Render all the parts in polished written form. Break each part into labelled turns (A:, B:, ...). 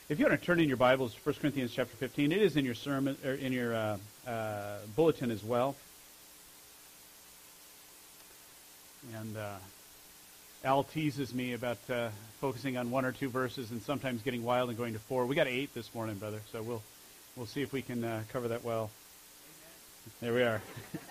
A: If you want to turn in your Bibles, 1 Corinthians chapter 15, it is in your sermon or in your bulletin as well. And Al teases me about focusing on one or two verses and sometimes getting wild and going to 4. We got 8 this morning, brother, so we'll see if we can cover that well. Amen. There we are.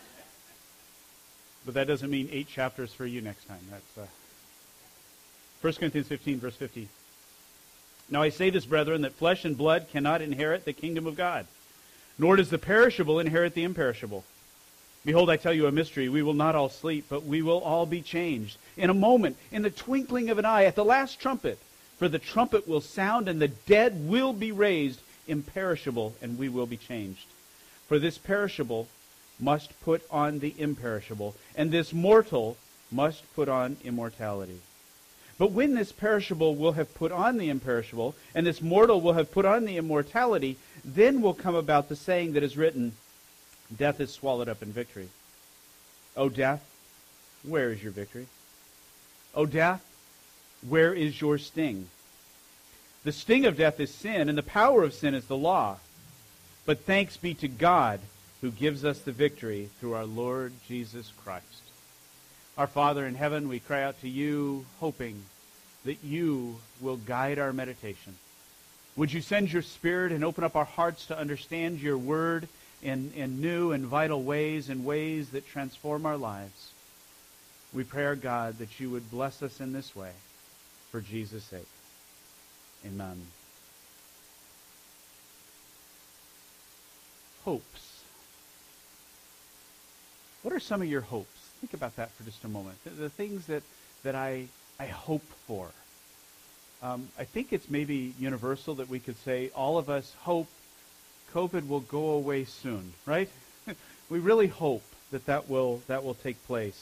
A: But that doesn't mean 8 chapters for you next time. That's 1 Corinthians 15, verse 50. Now I say this, brethren, that flesh and blood cannot inherit the kingdom of God, nor does the perishable inherit the imperishable. Behold, I tell you a mystery. We will not all sleep, but we will all be changed. In a moment, in the twinkling of an eye, at the last trumpet. For the trumpet will sound, and the dead will be raised imperishable, and we will be changed. For this perishable must put on the imperishable, and this mortal must put on immortality. But when this perishable will have put on the imperishable, and this mortal will have put on the immortality, then will come about the saying that is written, death is swallowed up in victory. O death, where is your victory? O death, where is your sting? The sting of death is sin, and the power of sin is the law. But thanks be to God who gives us the victory through our Lord Jesus Christ. Our Father in heaven, we cry out to you, hoping that you will guide our meditation. Would you send your Spirit and open up our hearts to understand your word in new and vital ways, in ways that transform our lives? We pray, our God, that you would bless us in this way, for Jesus' sake. Amen. Hopes. What are some of your hopes? Think about that for just a moment. The things that I hope for. I think it's maybe universal that we could say all of us hope COVID will go away soon, right? We really hope that will take place.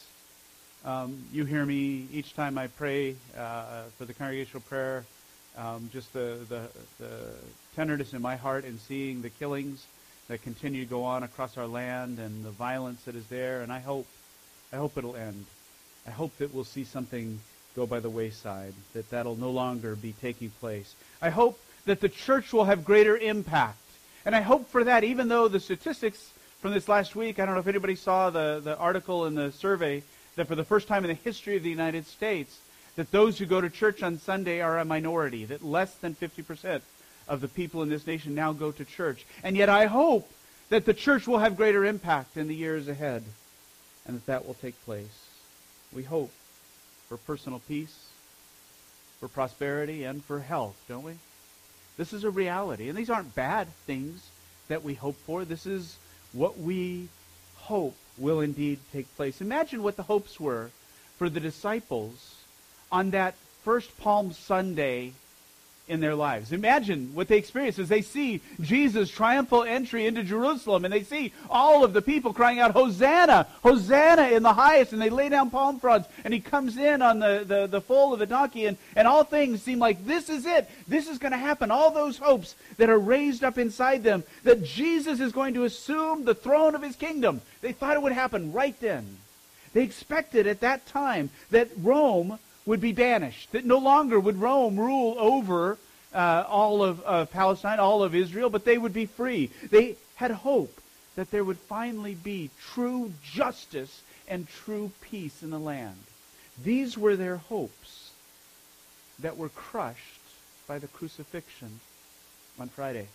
A: You hear me each time I pray for the congregational prayer, just the tenderness in my heart in seeing the killings that continue to go on across our land and the violence that is there, and I hope it'll end. I hope that we'll see something go by the wayside, that'll no longer be taking place. I hope that the church will have greater impact. And I hope for that, even though the statistics from this last week, I don't know if anybody saw the article in the survey, that for the first time in the history of the United States, that those who go to church on Sunday are a minority, that less than 50% of the people in this nation now go to church. And yet I hope that the church will have greater impact in the years ahead, and that will take place. We hope for personal peace, for prosperity, and for health, don't we? This is a reality. And these aren't bad things that we hope for. This is what we hope will indeed take place. Imagine what the hopes were for the disciples on that first Palm Sunday in their lives. Imagine what they experience as they see Jesus' triumphal entry into Jerusalem, and they see all of the people crying out, Hosanna, Hosanna in the highest, and they lay down palm fronds, and he comes in on the foal of the donkey, and all things seem like this is it. This is going to happen. All those hopes that are raised up inside them, that Jesus is going to assume the throne of his kingdom. They thought it would happen right then. They expected at that time that Rome would be banished, that no longer would Rome rule over all of Palestine, all of Israel, but they would be free. They had hope that there would finally be true justice and true peace in the land. These were their hopes that were crushed by the crucifixion on Friday.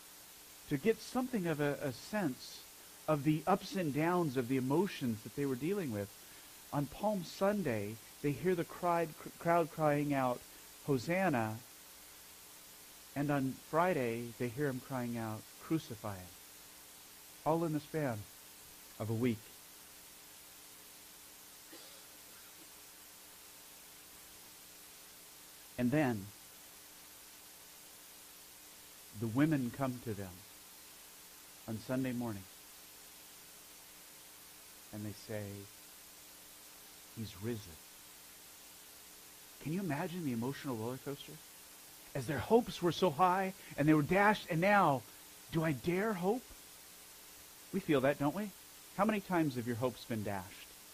A: To get something of a sense of the ups and downs of the emotions that they were dealing with, on Palm Sunday, they hear the crowd crying out, Hosanna. And on Friday, they hear him crying out, crucify him. All in the span of a week. And then, the women come to them on Sunday morning. And they say, he's risen. Can you imagine the emotional roller coaster? As their hopes were so high and they were dashed, and now, do I dare hope? We feel that, don't we? How many times have your hopes been dashed?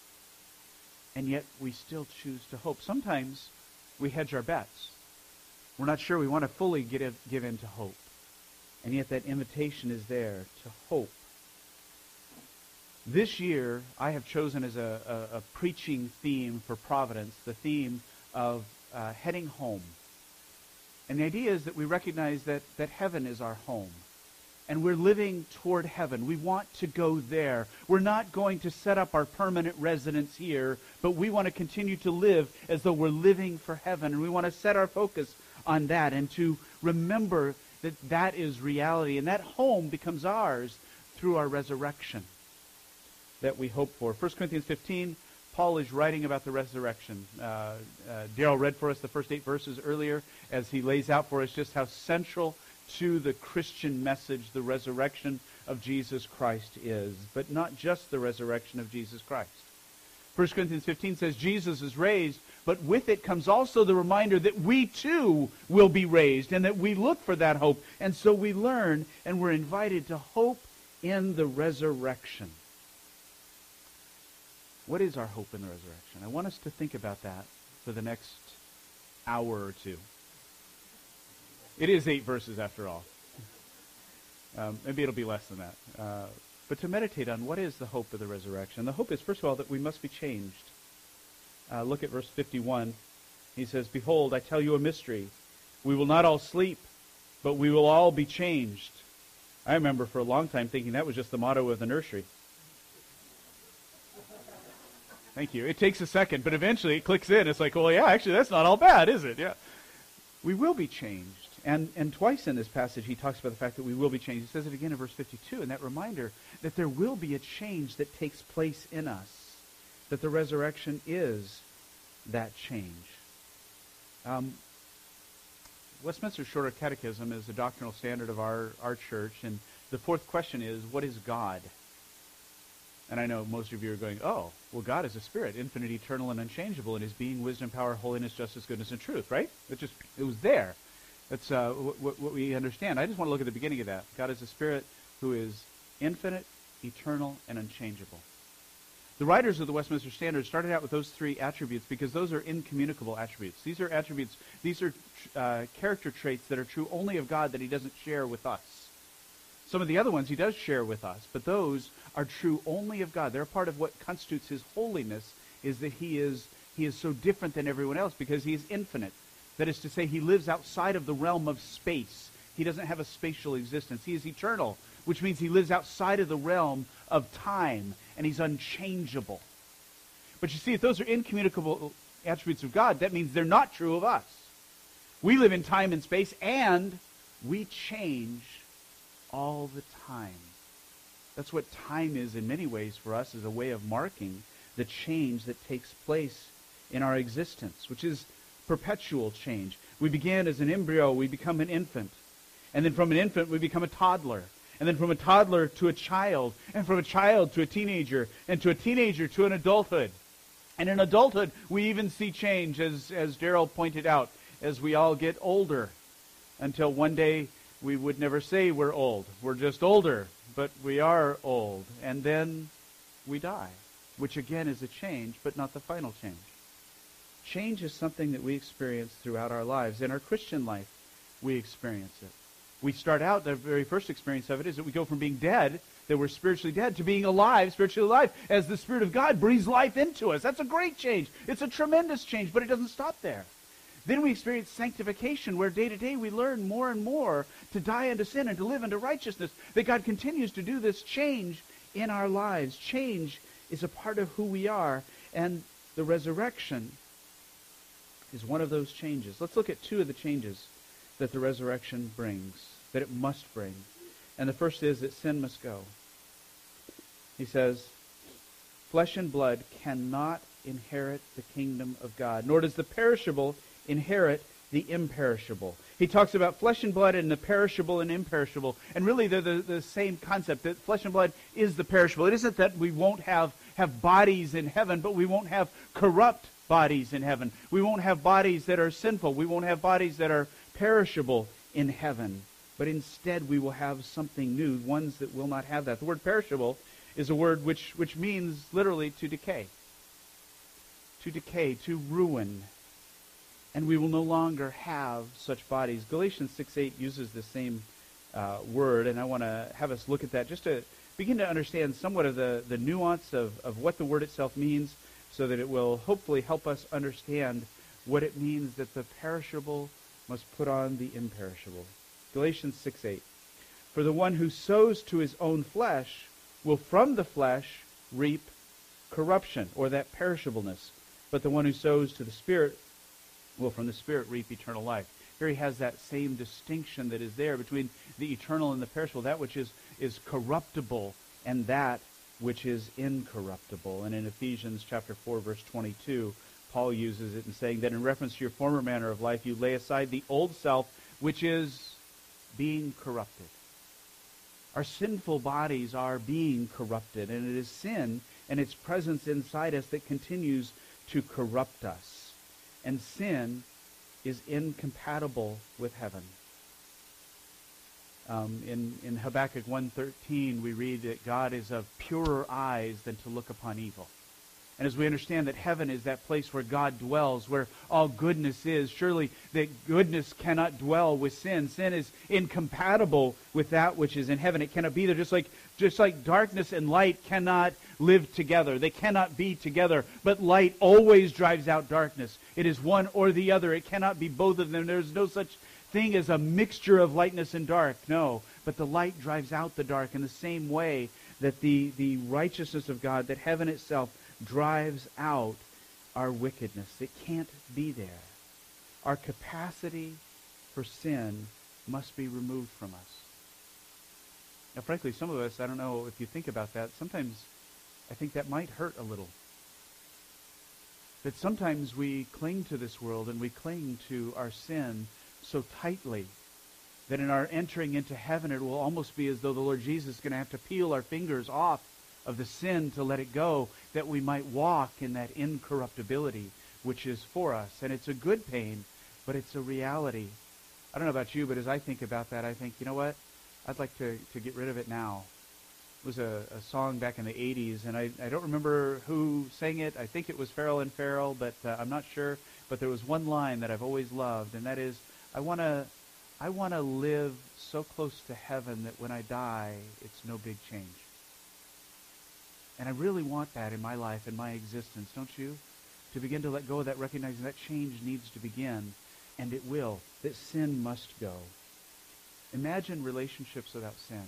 A: And yet we still choose to hope. Sometimes we hedge our bets. We're not sure we want to fully give in to hope. And yet that invitation is there to hope. This year, I have chosen as a preaching theme for Providence, the theme of heading home. And the idea is that we recognize that heaven is our home. And we're living toward heaven. We want to go there. We're not going to set up our permanent residence here, but we want to continue to live as though we're living for heaven. And we want to set our focus on that and to remember that that is reality. And that home becomes ours through our resurrection that we hope for. 1 Corinthians 15, Paul is writing about the resurrection. Daryl read for us the first 8 verses earlier as he lays out for us just how central to the Christian message the resurrection of Jesus Christ is. But not just the resurrection of Jesus Christ. 1 Corinthians 15 says Jesus is raised, but with it comes also the reminder that we too will be raised and that we look for that hope. And so we learn and we're invited to hope in the resurrection. What is our hope in the resurrection? I want us to think about that for the next hour or two. It is 8 verses after all. Maybe it'll be less than that. But to meditate on what is the hope of the resurrection. The hope is, first of all, that we must be changed. Look at verse 51. He says, "Behold, I tell you a mystery. We will not all sleep, but we will all be changed." I remember for a long time thinking that was just the motto of the nursery. Thank you. It takes a second, but eventually it clicks in. It's like, well, yeah, actually, that's not all bad, is it? Yeah. We will be changed. And twice in this passage he talks about the fact that we will be changed. He says it again in verse 52, and that reminder that there will be a change that takes place in us, that the resurrection is that change. Westminster Shorter Catechism is the doctrinal standard of our church, and the 4th question is, what is God? And I know most of you are going, oh, well, God is a spirit, infinite, eternal, and unchangeable in his being, wisdom, power, holiness, justice, goodness, and truth, right? It was there. That's what we understand. I just want to look at the beginning of that. God is a spirit who is infinite, eternal, and unchangeable. The writers of the Westminster Standard started out with those 3 attributes because those are incommunicable attributes. These are attributes, these are character traits that are true only of God that he doesn't share with us. Some of the other ones he does share with us, but those are true only of God. They're a part of what constitutes his holiness, is that he is so different than everyone else because he is infinite. That is to say, he lives outside of the realm of space. He doesn't have a spatial existence. He is eternal, which means he lives outside of the realm of time, and he's unchangeable. But you see, if those are incommunicable attributes of God, that means they're not true of us. We live in time and space, and we change all the time. That's what time is in many ways for us, as a way of marking the change that takes place in our existence, which is perpetual change. We begin as an embryo, we become an infant. And then from an infant, we become a toddler. And then from a toddler to a child. And from a child to a teenager. And to a teenager to an adulthood. And in adulthood, we even see change, as Daryl pointed out, as we all get older. Until one day, we would never say we're old. We're just older, but we are old. And then we die, which again is a change, but not the final change. Change is something that we experience throughout our lives. In our Christian life, we experience it. We start out, the very first experience of it is that we go from being dead, that we're spiritually dead, to being alive, spiritually alive, as the Spirit of God breathes life into us. That's a great change. It's a tremendous change, but it doesn't stop there. Then we experience sanctification, where day to day we learn more and more to die unto sin and to live unto righteousness, that God continues to do this change in our lives. Change is a part of who we are, and the resurrection is one of those changes. Let's look at 2 of the changes that the resurrection brings, that it must bring. And the first is that sin must go. He says, flesh and blood cannot inherit the kingdom of God, nor does the perishable inherit the imperishable. He talks about flesh and blood and the perishable and imperishable, and really they're the same concept, that flesh and blood is the perishable. It isn't that we won't have bodies in heaven, but we won't have corrupt bodies in heaven. We won't have bodies that are sinful. We won't have bodies that are perishable in heaven. But instead we will have something new, ones that will not have that. The word perishable is a word which means literally to decay. To decay, to ruin. and we will no longer have such bodies. Galatians 6:8 uses the same word, and I want to have us look at that just to begin to understand somewhat of the nuance of what the word itself means, so that it will hopefully help us understand what it means that the perishable must put on the imperishable. Galatians 6:8. For the one who sows to his own flesh will from the flesh reap corruption, or that perishableness. But the one who sows to the Spirit will from the Spirit reap eternal life. Here he has that same distinction that is there between the eternal and the perishable, that which is corruptible and that which is incorruptible. And in Ephesians chapter 4, verse 22, Paul uses it in saying that in reference to your former manner of life, you lay aside the old self, which is being corrupted. Our sinful bodies are being corrupted, and it is sin and its presence inside us that continues to corrupt us. And sin is incompatible with heaven. In Habakkuk 1:13, we read that God is of purer eyes than to look upon evil. And as we understand that heaven is that place where God dwells, where all goodness is, surely that goodness cannot dwell with sin. Sin is incompatible with that which is in heaven. It cannot be there, just like darkness and light cannot live together. They cannot be together. But light always drives out darkness. It is one or the other. It cannot be both of them. There's no such thing as a mixture of lightness and dark. No. But the light drives out the dark in the same way that the righteousness of God, that heaven itself, drives out our wickedness. It can't be there. Our capacity for sin must be removed from us. Now, frankly, some of us, I don't know if you think about that, sometimes I think that might hurt a little. That sometimes we cling to this world and we cling to our sin so tightly that in our entering into heaven, it will almost be as though the Lord Jesus is going to have to peel our fingers off of the sin to let it go, that we might walk in that incorruptibility which is for us. And it's a good pain, but it's a reality. I don't know about you, but as I think about that, I think, you know what? I'd like to get rid of it now. It was a song back in the 80s, and I don't remember who sang it. I think it was Farrell and Farrell, but I'm not sure. But there was one line that I've always loved, and that is, I want to live so close to heaven that when I die, it's no big change. And I really want that in my life, in my existence, don't you? To begin to let go of that, recognizing that change needs to begin, and it will. That sin must go. Imagine relationships without sin.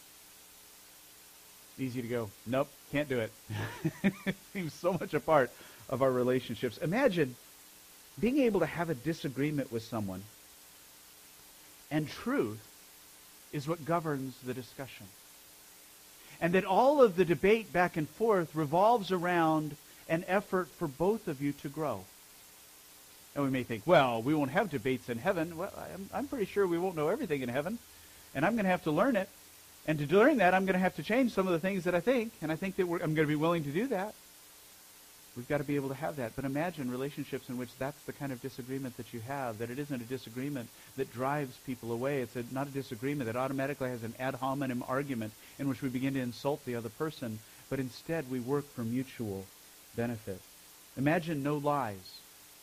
A: Easy to go, nope, can't do it. It seems so much a part of our relationships. Imagine being able to have a disagreement with someone, and truth is what governs the discussion. And that all of the debate back and forth revolves around an effort for both of you to grow. And we may think, well, we won't have debates in heaven. Well, I'm pretty sure we won't know everything in heaven. And I'm going to have to learn it. And to learn that, I'm going to have to change some of the things that I think. And I think that I'm going to be willing to do that. We've got to be able to have that. But imagine relationships in which that's the kind of disagreement that you have, that it isn't a disagreement that drives people away. It's not a disagreement that automatically has an ad hominem argument in which we begin to insult the other person, but instead we work for mutual benefit. Imagine no lies.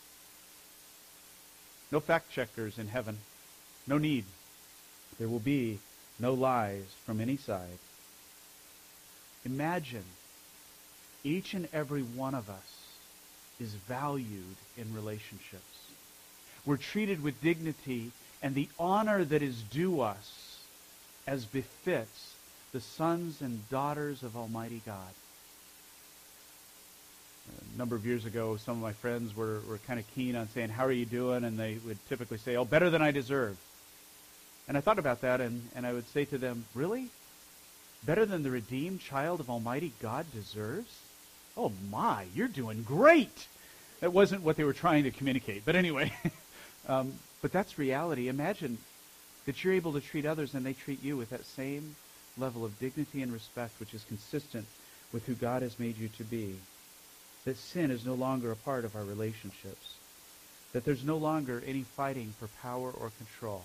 A: No fact checkers in heaven. No need. There will be no lies from any side. Imagine each and every one of us is valued in relationships. We're treated with dignity and the honor that is due us as befits the sons and daughters of Almighty God. A number of years ago, some of my friends were kind of keen on saying, how are you doing? And they would typically say, oh, better than I deserve. And I thought about that, and I would say to them, really? Better than the redeemed child of Almighty God deserves? Oh my, you're doing great. That wasn't what they were trying to communicate. But anyway, but that's reality. Imagine that you're able to treat others and they treat you with that same level of dignity and respect, which is consistent with who God has made you to be. That sin is no longer a part of our relationships. That there's no longer any fighting for power or control.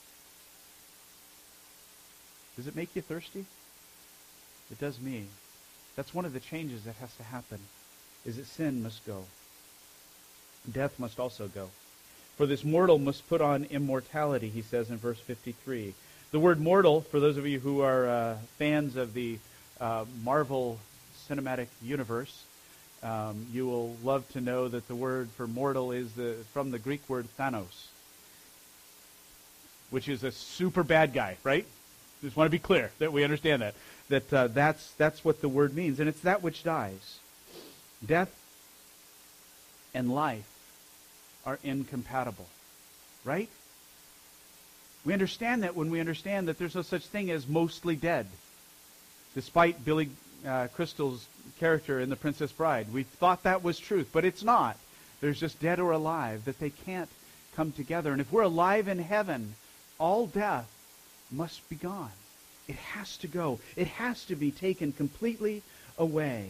A: Does it make you thirsty? It does me. That's one of the changes that has to happen, is that sin must go. Death must also go. For this mortal must put on immortality, he says in verse 53. The word mortal, for those of you who are fans of the Marvel Cinematic Universe, you will love to know that the word for mortal is from the Greek word Thanos, which is a super bad guy, right? Just want to be clear that we understand that. That's what the word means, and it's that which dies. Death and life are incompatible, right? We understand that when we understand that there's no such thing as mostly dead. Despite Billy Crystal's character in The Princess Bride, we thought that was truth, but it's not. There's just dead or alive, that they can't come together. And if we're alive in heaven, all death must be gone. It has to go. It has to be taken completely away.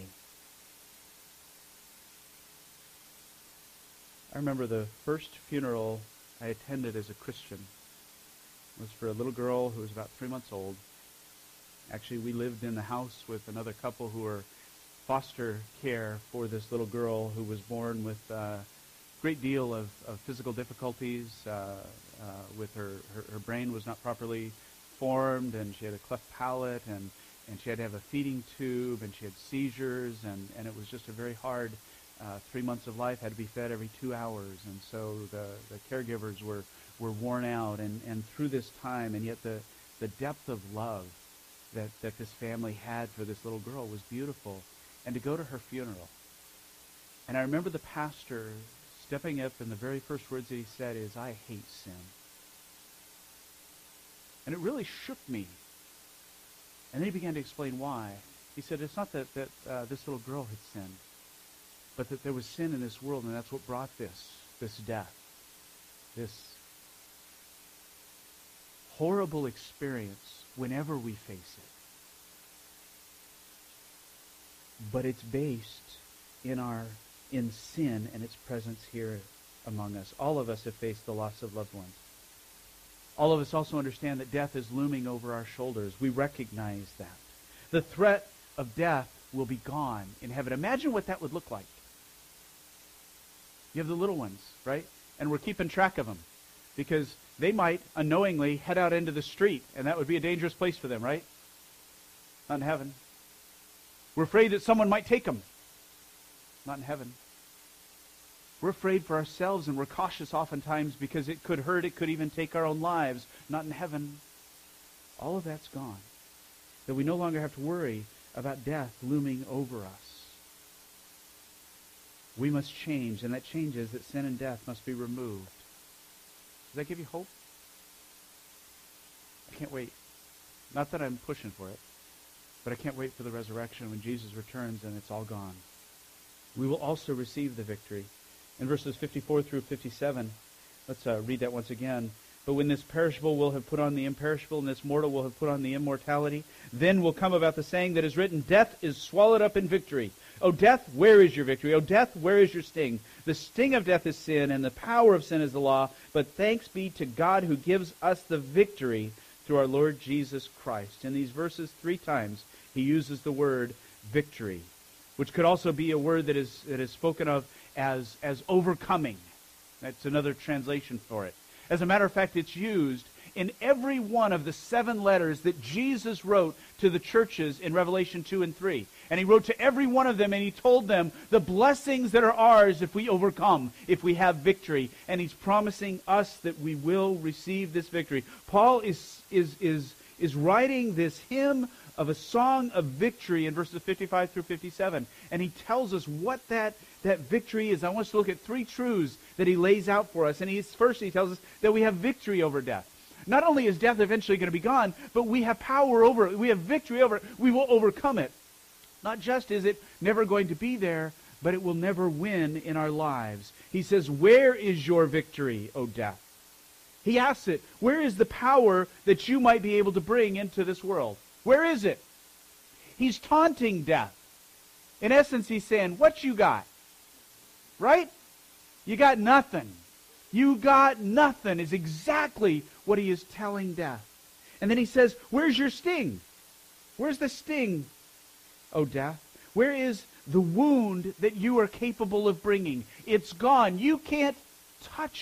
A: I remember the first funeral I attended as a Christian was for a little girl who was about 3 months old. Actually, we lived in the house with another couple who were foster care for this little girl who was born with a great deal of physical difficulties. With her brain was not properly formed, and she had a cleft palate, and she had to have a feeding tube, and she had seizures, and it was just a very hard 3 months of life, had to be fed every 2 hours, and so the caregivers were worn out, and through this time, and yet the depth of love that this family had for this little girl was beautiful. And to go to her funeral, and I remember the pastor stepping up, and the very first words that he said is, "I hate sin." And it really shook me. And then he began to explain why. He said, it's not that this little girl had sinned, but that there was sin in this world, and that's what brought this death, this horrible experience whenever we face it. But it's based in sin and its presence here among us. All of us have faced the loss of loved ones. All of us also understand that death is looming over our shoulders. We recognize that. The threat of death will be gone in heaven. Imagine what that would look like. You have the little ones, right? And we're keeping track of them because they might unknowingly head out into the street, and that would be a dangerous place for them, right? Not in heaven. We're afraid that someone might take them. Not in heaven. We're afraid for ourselves, and we're cautious oftentimes because it could hurt, it could even take our own lives. Not in heaven. All of that's gone. That we no longer have to worry about death looming over us. We must change, and that changes that sin and death must be removed. Does that give you hope? I can't wait. Not that I'm pushing for it, but I can't wait for the resurrection when Jesus returns and it's all gone. We will also receive the victory. In verses 54 through 57, let's read that once again. But when this perishable will have put on the imperishable, and this mortal will have put on the immortality, then will come about the saying that is written, death is swallowed up in victory. O death, where is your victory? O death, where is your sting? The sting of death is sin, and the power of sin is the law. But thanks be to God who gives us the victory through our Lord Jesus Christ. In these verses 3 times, he uses the word victory, which could also be a word that is spoken of as overcoming. That's another translation for it. As a matter of fact, it's used in every one of the 7 letters that Jesus wrote to the churches in Revelation 2 and 3. And he wrote to every one of them, and he told them the blessings that are ours if we overcome, if we have victory. And he's promising us that we will receive this victory. Paul is writing this hymn of a song of victory in verses 55 through 57. And he tells us what that victory is. I want us to look at 3 truths that he lays out for us. And first he tells us that we have victory over death. Not only is death eventually going to be gone, but we have power over it. We have victory over it. We will overcome it. Not just is it never going to be there, but it will never win in our lives. He says, where is your victory, O death? He asks it, where is the power that you might be able to bring into this world? Where is it? He's taunting death. In essence, he's saying, what you got? Right? You got nothing. You got nothing is exactly what he is telling death. And then he says, where's your sting? Where's the sting, O death? Where is the wound that you are capable of bringing? It's gone. You can't touch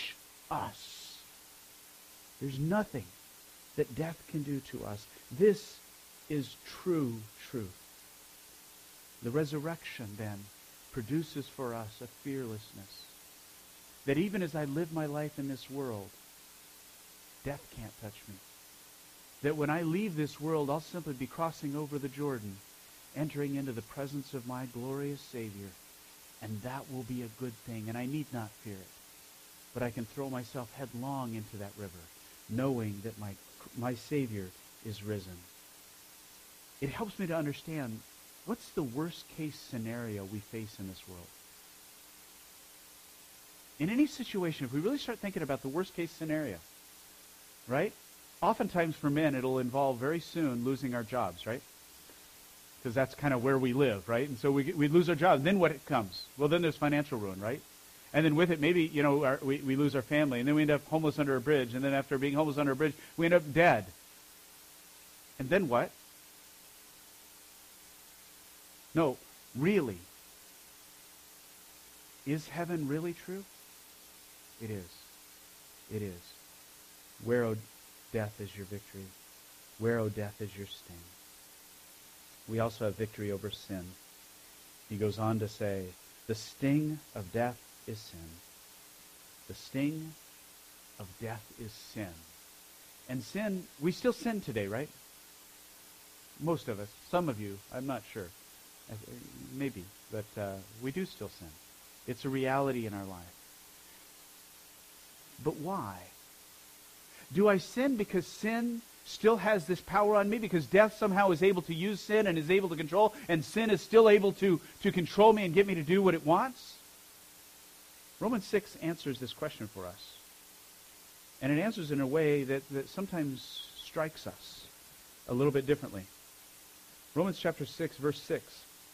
A: us. There's nothing that death can do to us. This is true truth. The resurrection, then, produces for us a fearlessness that even as I live my life in this world, death can't touch me. That when I leave this world, I'll simply be crossing over the Jordan, entering into the presence of my glorious Savior, and that will be a good thing, and I need not fear it. But I can throw myself headlong into that river, knowing that my Savior is risen. It helps me to understand what's the worst case scenario we face in this world. In any situation, if we really start thinking about the worst case scenario, right? Oftentimes for men, it'll involve very soon losing our jobs, right? Because that's kind of where we live, right? And so we lose our jobs. Then what comes? Well, then there's financial ruin, right? And then with it, maybe, we lose our family. And then we end up homeless under a bridge. And then after being homeless under a bridge, we end up dead. And then what? No, really. Is heaven really true? It is. It is. Where, O death, is your victory? Where, O death, is your sting? We also have victory over sin. He goes on to say, the sting of death is sin. The sting of death is sin. And sin, we still sin today, right? Most of us. Some of you, I'm not sure. Maybe. But we do still sin. It's a reality in our life. But why? Do I sin because sin still has this power on me? Because death somehow is able to use sin and is able to control, and sin is still able to control me and get me to do what it wants? Romans 6 answers this question for us. And it answers in a way that sometimes strikes us a little bit differently. Romans chapter 6, verse 6.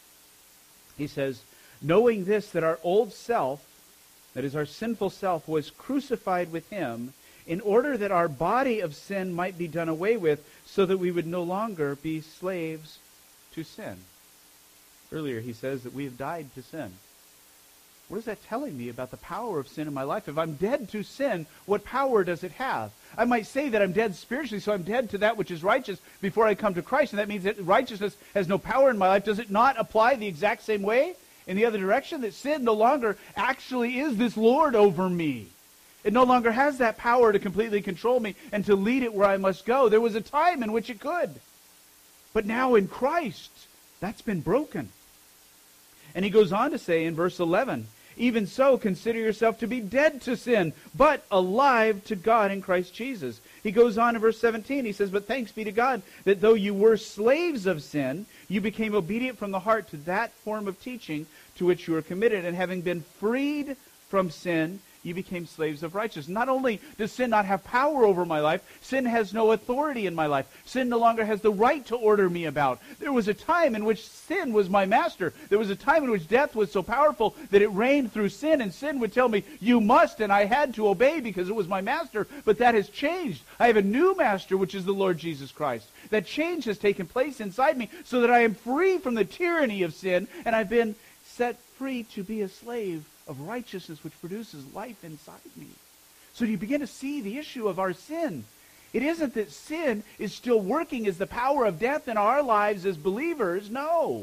A: He says, knowing this, that our old self, that is our sinful self, was crucified with him in order that our body of sin might be done away with, so that we would no longer be slaves to sin. Earlier he says that we have died to sin. What is that telling me about the power of sin in my life? If I'm dead to sin, what power does it have? I might say that I'm dead spiritually, so I'm dead to that which is righteous before I come to Christ, and that means that righteousness has no power in my life. Does it not apply the exact same way in the other direction? That sin no longer actually is this Lord over me. It no longer has that power to completely control me and to lead it where I must go. There was a time in which it could. But now in Christ, that's been broken. And he goes on to say in verse 11, even so, consider yourself to be dead to sin, but alive to God in Christ Jesus. He goes on in verse 17, he says, but thanks be to God that though you were slaves of sin, you became obedient from the heart to that form of teaching to which you were committed. And having been freed from sin, you became slaves of righteousness. Not only does sin not have power over my life, sin has no authority in my life. Sin no longer has the right to order me about. There was a time in which sin was my master. There was a time in which death was so powerful that it reigned through sin, and sin would tell me, you must, and I had to obey because it was my master. But that has changed. I have a new master, which is the Lord Jesus Christ. That change has taken place inside me so that I am free from the tyranny of sin, and I've been set free to be a slave of righteousness, which produces life inside me. So you begin to see the issue of our sin. It isn't that sin is still working as the power of death in our lives as believers. No.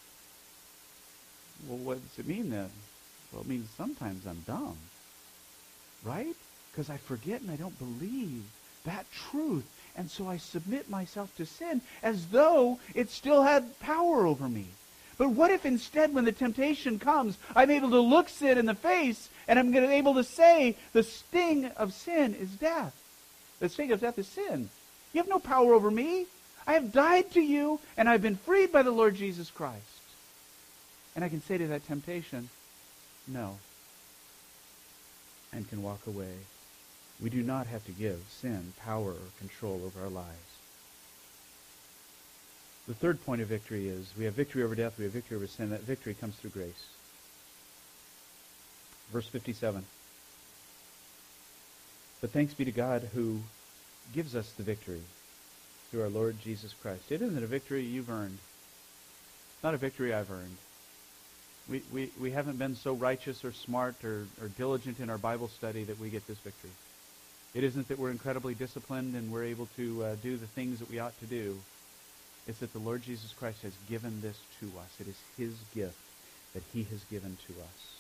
A: Well, what does it mean then? Well, it means sometimes I'm dumb. Right? Because I forget and I don't believe that truth. And so I submit myself to sin as though it still had power over me. But what if instead when the temptation comes, I'm able to look sin in the face and I'm able to say the sting of sin is death. The sting of death is sin. You have no power over me. I have died to you and I've been freed by the Lord Jesus Christ. And I can say to that temptation, no, and can walk away. We do not have to give sin power or control over our lives. The third point of victory is we have victory over death, we have victory over sin. That victory comes through grace. Verse 57. But thanks be to God who gives us the victory through our Lord Jesus Christ. It isn't a victory you've earned. It's not a victory I've earned. We haven't been so righteous or smart or diligent in our Bible study that we get this victory. It isn't that we're incredibly disciplined and we're able to do the things that we ought to do. It's that the Lord Jesus Christ has given this to us. It is his gift that he has given to us.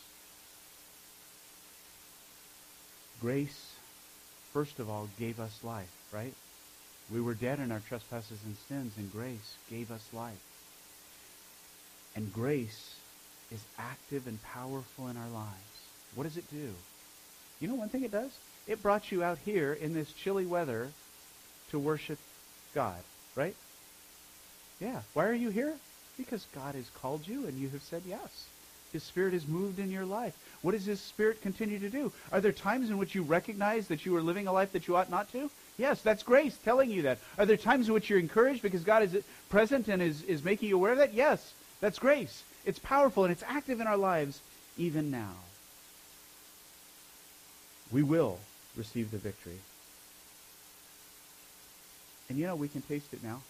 A: Grace, first of all, gave us life, right? We were dead in our trespasses and sins, and grace gave us life. And grace is active and powerful in our lives. What does it do? You know one thing it does? It brought you out here in this chilly weather to worship God, right? Yeah. Why are you here? Because God has called you and you have said yes. His Spirit has moved in your life. What does His Spirit continue to do? Are there times in which you recognize that you are living a life that you ought not to? Yes, that's grace telling you that. Are there times in which you're encouraged because God is present and is making you aware of that? Yes, that's grace. It's powerful and it's active in our lives even now. We will receive the victory. And you know, we can taste it now.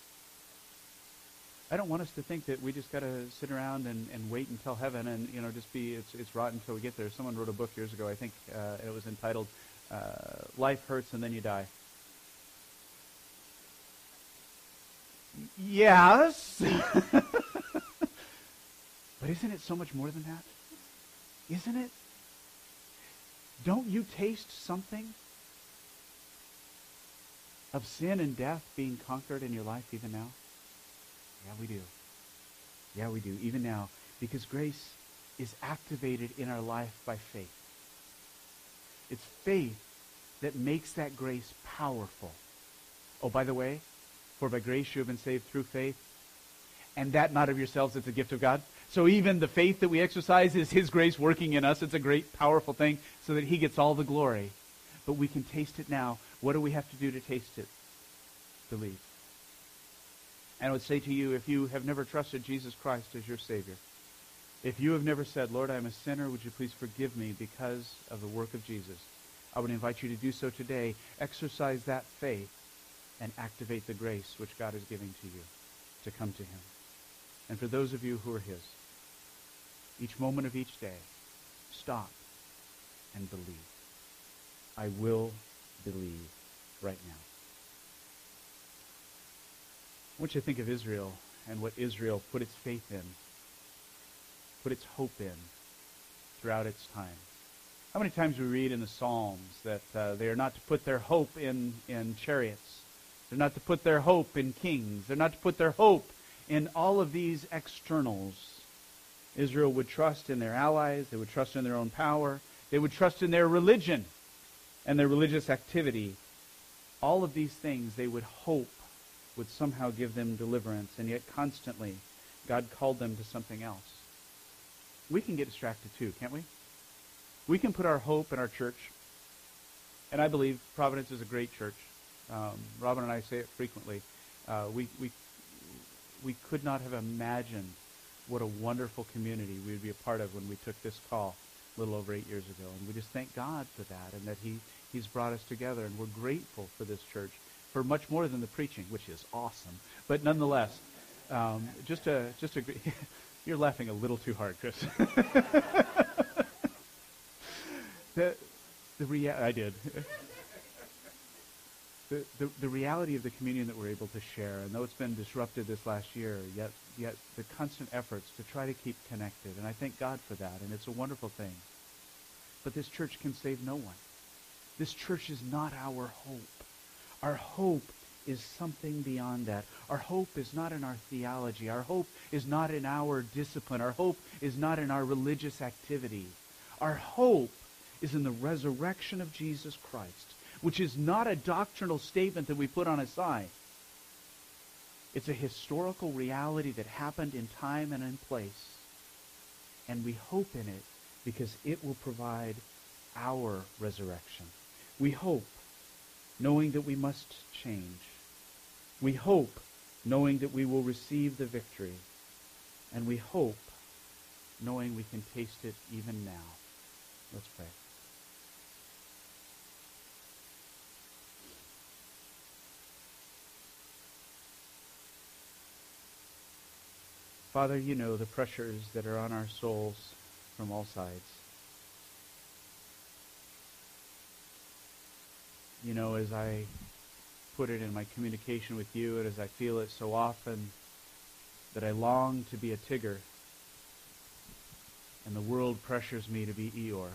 A: I don't want us to think that we just got to sit around and wait until heaven and, you know, just be, it's rotten until we get there. Someone wrote a book years ago, I think it was entitled, Life Hurts and Then You Die. Yes. But isn't it so much more than that? Isn't it? Don't you taste something of sin and death being conquered in your life even now? Yeah, we do. Yeah, we do, even now. Because grace is activated in our life by faith. It's faith that makes that grace powerful. Oh, by the way, for by grace you have been saved through faith, and that not of yourselves, it's a gift of God. So even the faith that we exercise is His grace working in us. It's a great, powerful thing so that He gets all the glory. But we can taste it now. What do we have to do to taste it? Believe. And I would say to you, if you have never trusted Jesus Christ as your Savior, if you have never said, Lord, I'm a sinner, would you please forgive me because of the work of Jesus? I would invite you to do so today. Exercise that faith and activate the grace which God is giving to you to come to Him. And for those of you who are His, each moment of each day, stop and believe. I will believe right now. I want you to think of Israel and what Israel put its faith in, put its hope in throughout its time. How many times we read in the Psalms that they are not to put their hope in chariots. They're not to put their hope in kings. They're not to put their hope in all of these externals. Israel would trust in their allies. They would trust in their own power. They would trust in their religion and their religious activity. All of these things they would hope would somehow give them deliverance, and yet constantly God called them to something else. We can get distracted too, can't we? We can put our hope in our church, and I believe Providence is a great church. Robin and I say it frequently. We could not have imagined what a wonderful community we would be a part of when we took this call a little over 8 years ago. And we just thank God for that and that He's brought us together. And we're grateful for this church for much more than the preaching, which is awesome. But nonetheless, you're laughing a little too hard, Chris. I did. The reality of the communion that we're able to share, and though it's been disrupted this last year, yet the constant efforts to try to keep connected, and I thank God for that, and it's a wonderful thing. But this church can save no one. This church is not our hope. Our hope is something beyond that. Our hope is not in our theology. Our hope is not in our discipline. Our hope is not in our religious activity. Our hope is in the resurrection of Jesus Christ, which is not a doctrinal statement that we put on a side. It's a historical reality that happened in time and in place. And we hope in it because it will provide our resurrection. We hope knowing that we must change. We hope knowing that we will receive the victory. And we hope knowing we can taste it even now. Let's pray. Father, you know the pressures that are on our souls from all sides. You know, as I put it in my communication with you, and as I feel it so often, that I long to be a Tigger, and the world pressures me to be Eeyore.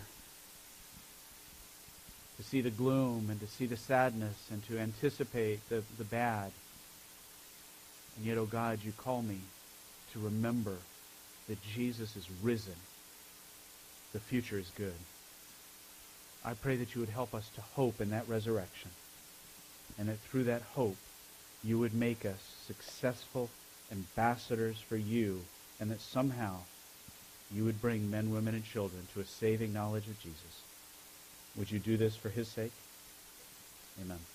A: To see the gloom and to see the sadness and to anticipate the bad. And yet, oh God, you call me to remember that Jesus is risen. The future is good. I pray that you would help us to hope in that resurrection, and that through that hope you would make us successful ambassadors for you, and that somehow you would bring men, women, and children to a saving knowledge of Jesus. Would you do this for his sake? Amen.